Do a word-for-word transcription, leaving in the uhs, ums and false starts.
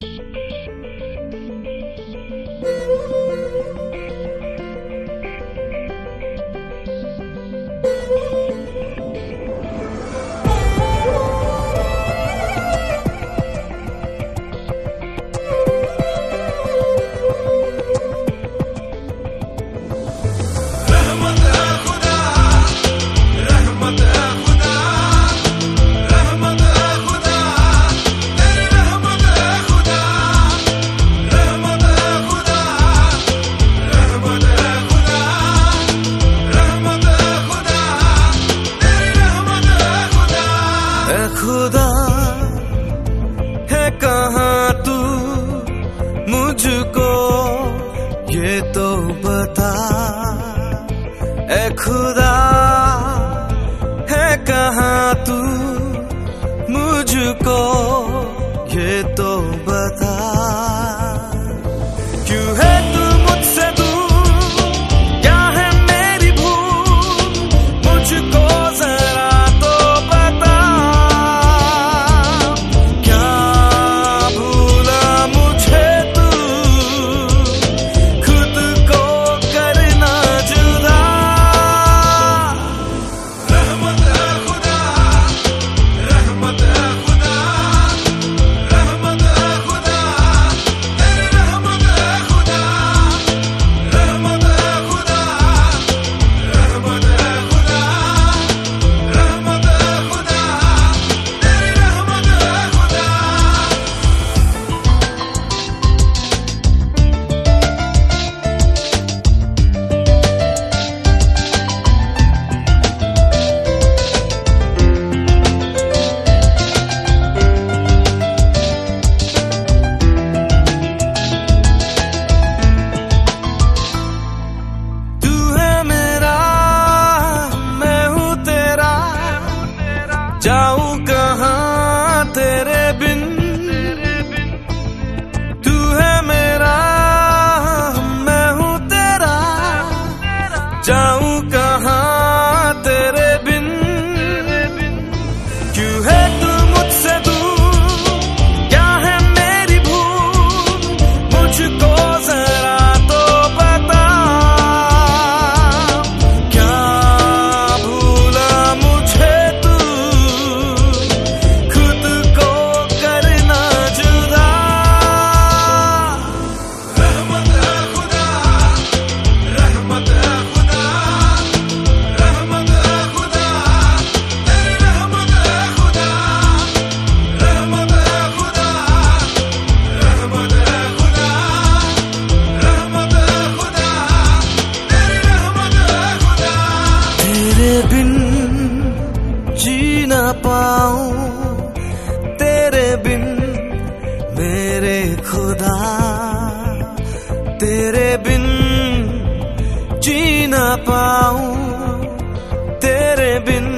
खुदा है कहाँ तू, मुझको ये तो बता। ए खुदा है कहाँ तू, मुझको ये तो बता। क्यों है तू मुझसे दूर, क्या है मेरी भूल, मुझको जरा तो बता। क्या भूला मुझे तू, खुद को करना जुदा। रहमत है खुदा, रहमत है खुदा, रहमत है खुदा, तेरी रहमत है खुदा, रहमत है खुदा, रहमत है खुदा, रहमत है खुदा, तेरी रहमत है खुदा। तू है मेरा, मैं हूँ तेरा, जाऊँ कहाँ तेरे बिन। तू है मेरा, मैं हूँ तेरा, जाऊँ कहाँ तेरे बिन। क्यों है तू मुझसे दूर, क्या है मेरी भूल, मुझको जरा तो बता। क्या भूला मुझे तू, खुद को करना जुदा। रहमत है खुदा, रहमत है खुदा, रहमत है खुदा, तेरी रहमत है खुदा, रहमत है खुदा, रहमत है खुदा, रहमत है खुदा, तेरी रहमत है खुदा। तेरे बिन जी ना पाऊं, तेरे बिन मेरे खुदा, तेरे बिन जी ना पाऊं, तेरे बिन